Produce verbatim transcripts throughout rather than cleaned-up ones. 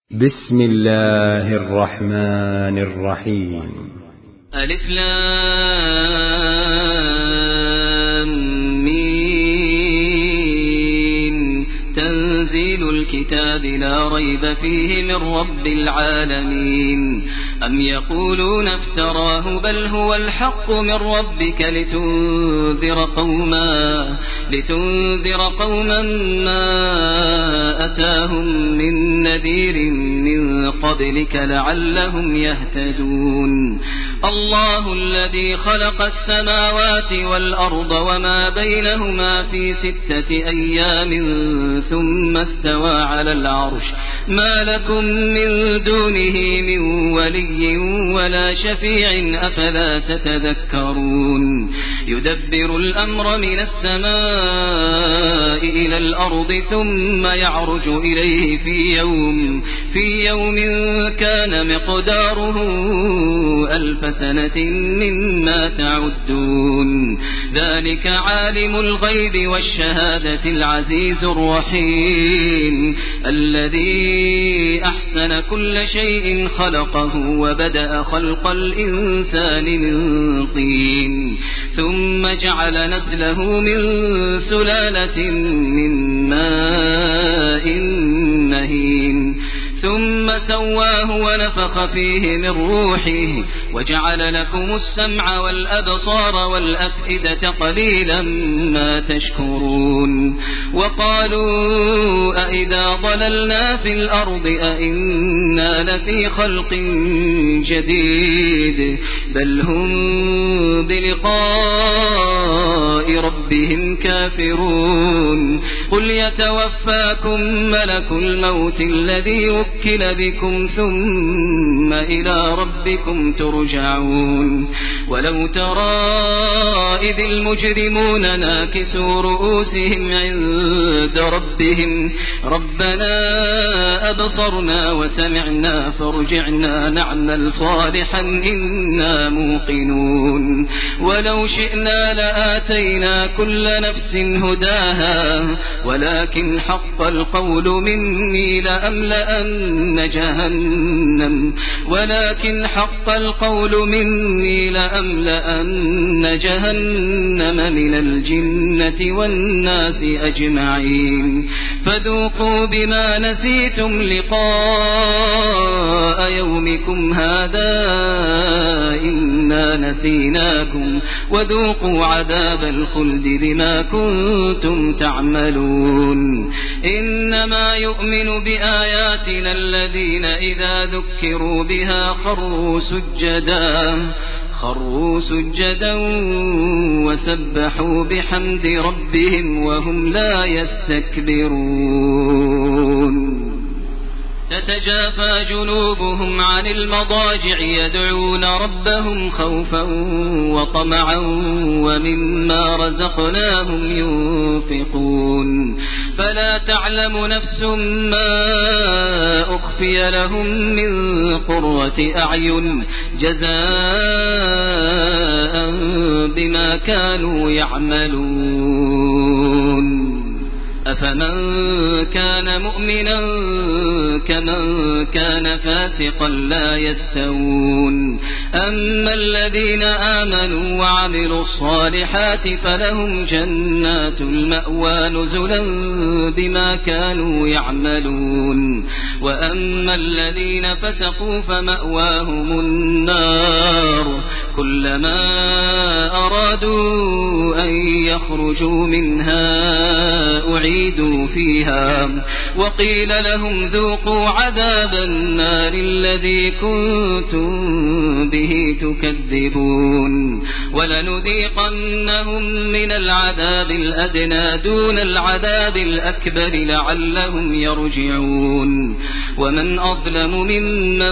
بسم الله الرحمن الرحيم. ألف لام ميم. تنزيل الكتاب لا ريب فيه من رب العالمين. أم يقولون افتراه بل هو الحق من ربك لتنذر قوما لتنذر قوما ما أتاهم من نذير من قبلك لعلهم يهتدون. الله الذي خلق السماوات والأرض وما بينهما في ستة أيام ثم استوى على العرش ما لكم من دونه من ولي ولا شفيع أفلا تتذكرون. يدبر الأمر من السماء إلى الأرض ثم يعرج إليه في يوم في يوم كان مقداره ألف سنة مما تعدون. ذلك عالم الغيب والشهادة العزيز الرحيم الذي أحسن كل شيء خلقه وبدأ خلق الإنسان من طين ثم جعل نسله من سلالة من ماء مهين ثم سواه ونفخ فيه من روحه وجعل لكم السمع والأبصار والأفئدة قليلا ما تشكرون. وقالوا أئذا ضللنا في الأرض أئنا لفي خلق جديد بل هم بلقاء ربهم كافرون. قل يتوفاكم ملك الموت الذي وكل بكم ثم إلى ربكم ترجعون. ولو ترى إذ المجرمون ناكسوا رؤوسهم عند ربهم ربنا أبصرنا وسمعنا فارجعنا نعمل صالحا إنا موقنون. ولو شئنا لآتينا كل نفس هداها ولكن حق القول مني لأملأن جهنم ولكن حق القول مني لأملأن جهنم من الجنة والناس أجمعين. فذوقوا بما نسيتم لقاء يومكم هذا إنا نسيناكم وذوقوا عذاب الخلد بما كنتم تعملون. إنما يؤمن بآياتنا الذين إذا ذكروا بها خروا سجدا خروا سجدا وسبحوا بحمد ربهم وهم لا يستكبرون. تتجافى جنوبهم عن المضاجع يدعون ربهم خوفا وطمعا ومما رزقناهم ينفقون. فلا تعلم نفس ما أخفي لهم من قرة أعين جزاء بما كانوا يعملون. أفمن كان مؤمنا كمن كان فاسقا لا يستوون. أما الذين آمنوا وعملوا الصالحات فلهم جنات المأوى نزلا بما كانوا يعملون. وأما الذين فسقوا فمأواهم النار كلما أرادوا أن يخرجوا منها أعيدوا فيها وقيل لهم ذوقوا عذاب النار الذي كنتم به تكذبون. ولنذيقنهم من العذاب الأدنى دون العذاب الأكبر لعلهم يرجعون. ومن أظلم ممن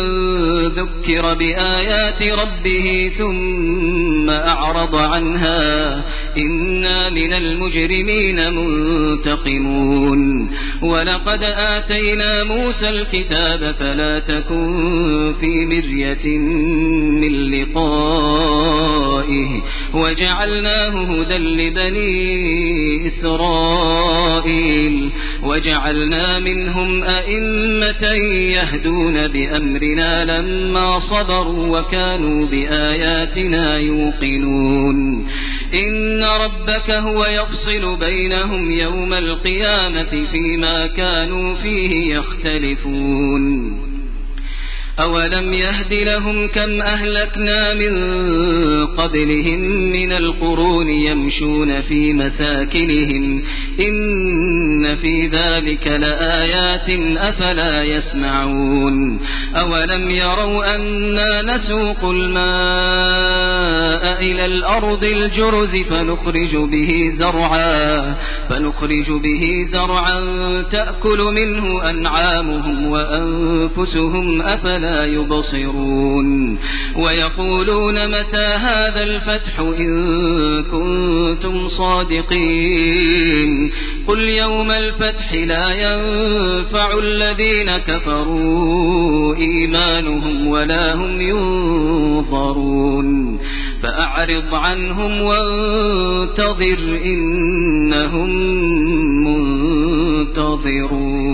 ذكر بآيات ربه ثم أعرض عنها إنا من المجرمين منتقمون ولقد آتينا موسى الكتاب فلا تكن في مرية من لقائه وجعلناه هدى لبني إسرائيل وجعلنا منهم أئمة يهدون بأمرنا لما صبروا وكانوا بآياتنا يوقنون إن ربك هو يفصل بينهم يوم القيامة فيما كانوا فيه يختلفون أولم يهد لهم كم أهلكنا من قبلهم من القرون يمشون في مساكنهم إن في ذلك لآيات أفلا يسمعون أولم يروا أنا نسوق الماء إلى الأرض الجرز فنخرج به زرعا فنخرج به زرعا تأكل منه أنعامهم وأنفسهم أفلا لا يبصرون ويقولون متى هذا الفتح إن كنتم صادقين قل يوم الفتح لا ينفع الذين كفروا إيمانهم ولا هم ينظرون فأعرض عنهم وانتظر إنهم منتظرون.